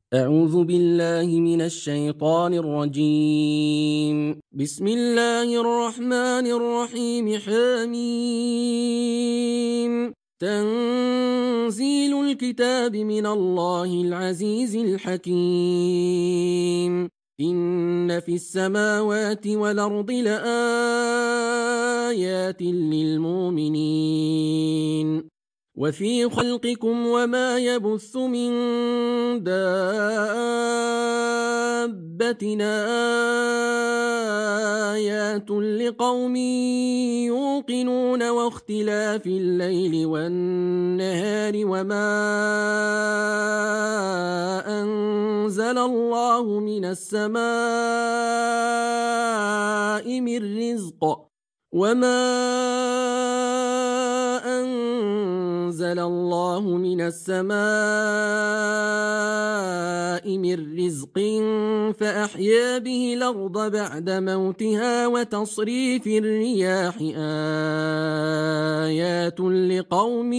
أعوذ بالله من الشيطان الرجيم. بسم الله الرحمن الرحيم. حميم. تنزيل الكتاب من الله العزيز الحكيم. إن في السماوات والأرض لآيات للمؤمنين وفي خلقكم وما يبث من دابة آيات لقوم يوقنون واختلاف الليل والنهار وما أنزل الله من السماء من رزق أنزل الله من السماء من رزق فأحيا به الأرض بعد موتها وتصريف الرياح آيات لقوم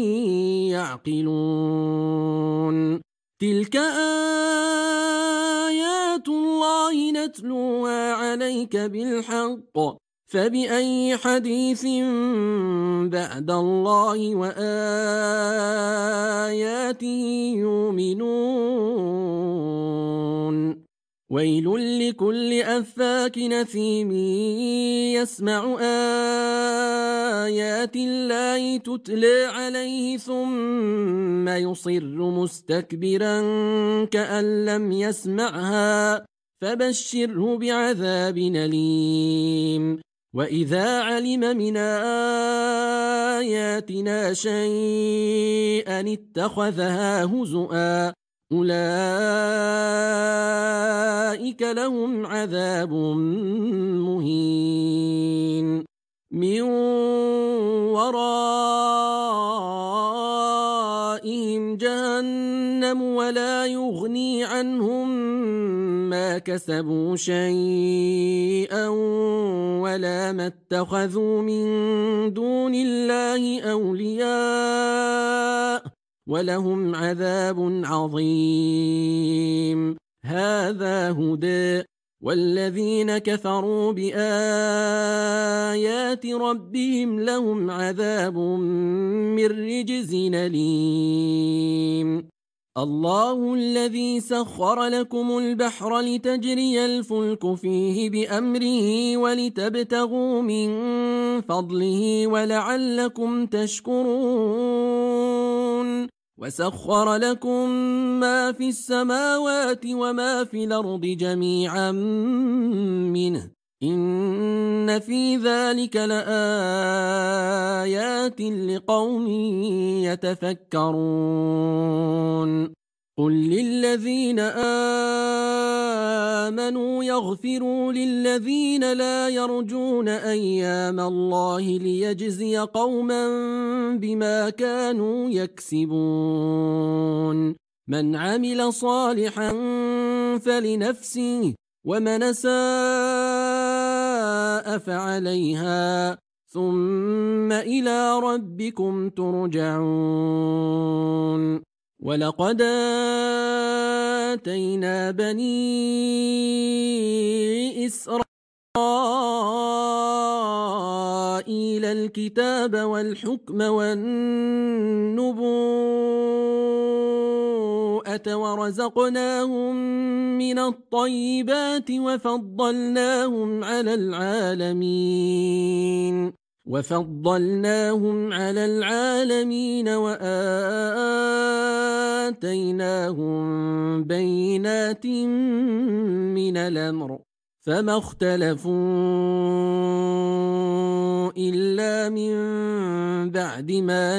يعقلون. تلك آيات الله نتلوها عليك بالحق فبأي حديث بعد الله وآياته يؤمنون. ويل لكل أفاك نثيم يسمع آيات الله تتلى عليه ثم يصر مستكبرا كأن لم يسمعها فبشره بعذاب أليم. وإذا علم من آياتنا شيئا اتخذها هزؤا أولئك لهم عذاب مهين من ورائهم جهنم ولا يغني عنهم ما كسبوا شيئا ولا ما اتخذوا من دون الله أولياء ولهم عذاب عظيم. هذا هدى والذين كفروا بآيات ربهم لهم عذاب من رجز أليم. الله الذي سخر لكم البحر لتجري الفلك فيه بأمره ولتبتغوا من فضله ولعلكم تشكرون. وسخر لكم ما في السماوات وما في الأرض جميعا منه إن في ذلك لآيات لقوم يتفكرون. قل للذين آمنوا يغفروا للذين لا يرجون أيام الله ليجزي قوما بما كانوا يكسبون. من عمل صالحا فلنفسه ومن أساء فعليها ثم إلى ربكم ترجعون. ولقد آتينا بني إسرائيل الكتاب والحكم والنبوءة ورزقناهم من الطيبات وفضلناهم على العالمين وآتيناهم بينات من الأمر فما اختلفوا إلا من بعد ما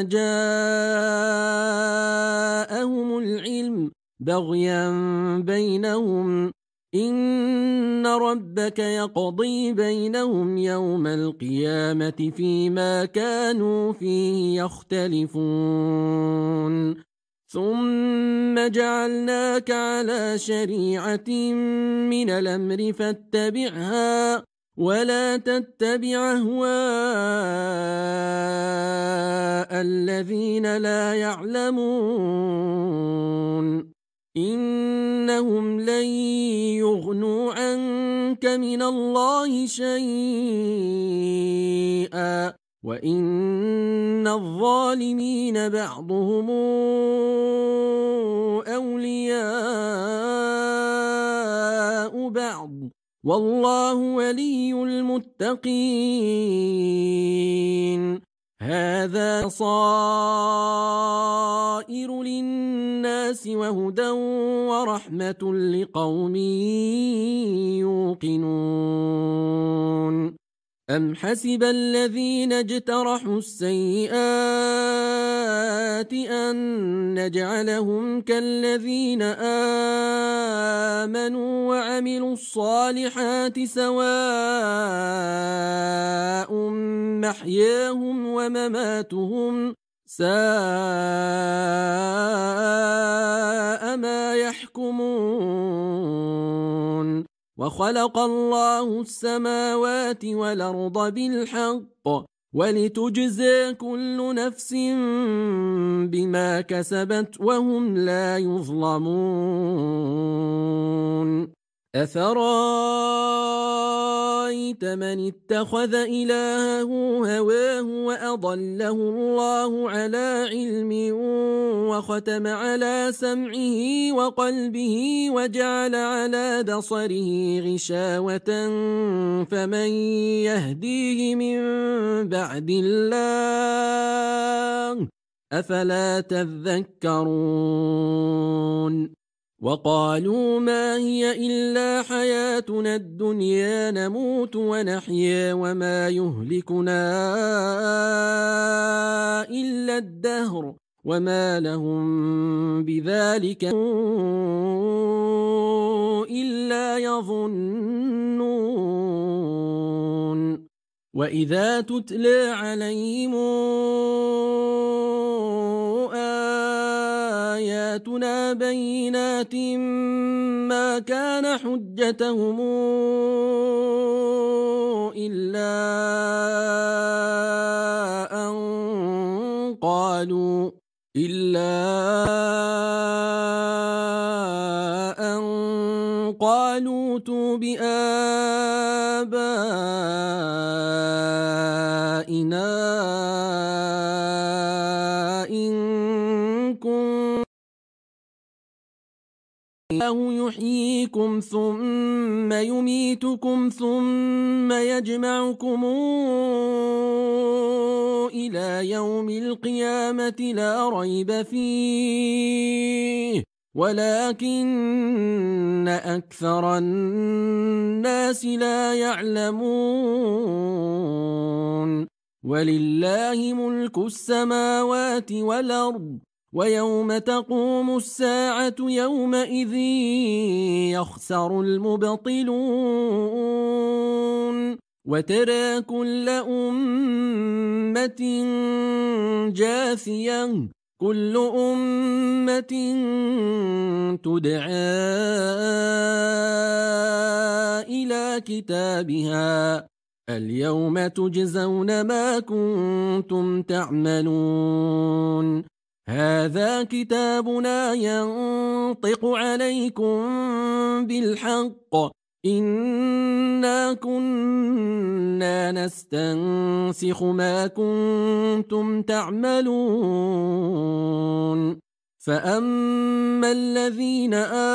جاءهم العلم بغيا بينهم إن ربك يقضي بينهم يوم القيامة فيما كانوا فيه يختلفون. ثم جعلناك على شريعة من الأمر فاتبعها ولا تتبع أهواء الذين لا يعلمون. إنهم لن يغنوا عنك من الله شيئا وإن الظالمين بعضهم أولياء بعض والله ولي المتقين. هذا بصائر للناس وهدى ورحمة لقوم يوقنون. أم حسب الذين اجترحوا السيئات أن نجعلهم كالذين آمنوا وعملوا الصالحات سواء محياهم ومماتهم ساء ما يحكمون. وخلق الله السماوات والأرض بالحق ولتجزى كل نفس بما كسبت وهم لا يظلمون. أفرأيت من اتخذ إلهه هواه وأضله الله على علم وختم على سمعه وقلبه وجعل على بصره غشاوة فمن يهديه من بعد الله أفلا تذكرون. وقالوا ما هي إلا حياتنا الدنيا نموت ونحيا وما يهلكنا إلا الدهر وما لهم بذلك إلا يظنون. وإذا تتلى عليهم آياتنا بينات ما كان حجتهم إلا أن قالوا ائتوا بآبائنا إن كنتم الله يحييكم ثم يميتكم ثم يجمعكم إلى يوم القيامة لا ريب فيه ولكن أكثر الناس لا يعلمون. ولله ملك السماوات والأرض ويوم تقوم الساعة يومئذ يخسر المبطلون. وترى كل أمة جاثية كل أمة تدعى إلى كتابها اليوم تجزون ما كنتم تعملون. هذا كتابنا ينطق عليكم بالحق إنا كنا نستنسخ ما كنتم تعملون. فأما الذين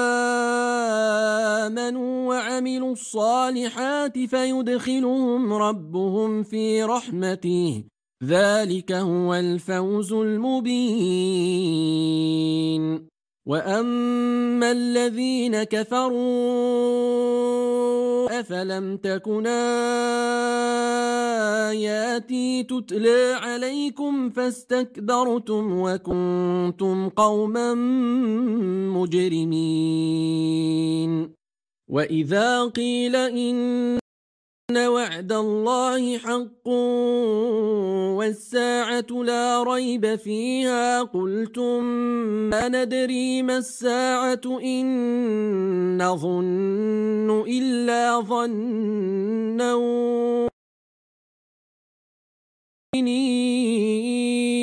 آمنوا وعملوا الصالحات فيدخلهم ربهم في رحمته ذلك هو الفوز المبين. وأما الذين كفروا أفلم تكن آياتي تتلى عليكم فاستكبرتم وكنتم قوما مجرمين. وإذا قيل إن وعد الله حق والساعة لا ريب فيها قلتم ما ندري ما الساعة إن نظن إلا ظنا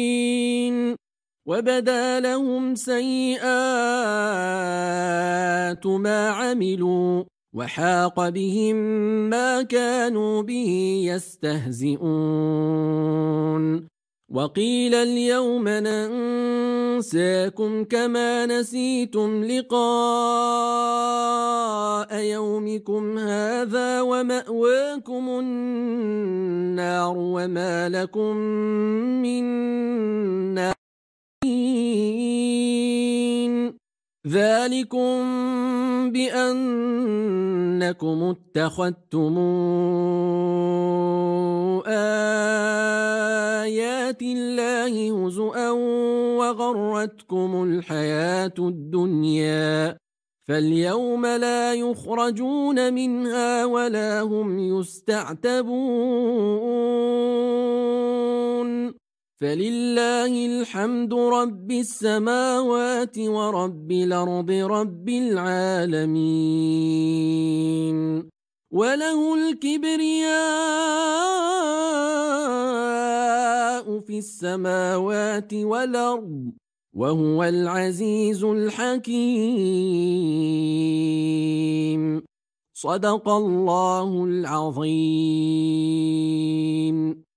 وبدا لهم سيئات سيئات ما عملوا وحاق بهم ما كانوا به يستهزئون وقيل اليوم ننساكم كما نسيتم لقاء يومكم هذا ومأواكم النار وما لكم من ناصرين ذلكم بأنكم اتخذتم آيات الله هزؤا وغرتكم الحياة الدنيا فاليوم لا يخرجون منها ولا هم يستعتبون فلله الحمد رب السماوات ورب الأرض رب العالمين وله الكبرياء في السماوات والأرض وهو العزيز الحكيم صدق الله العظيم.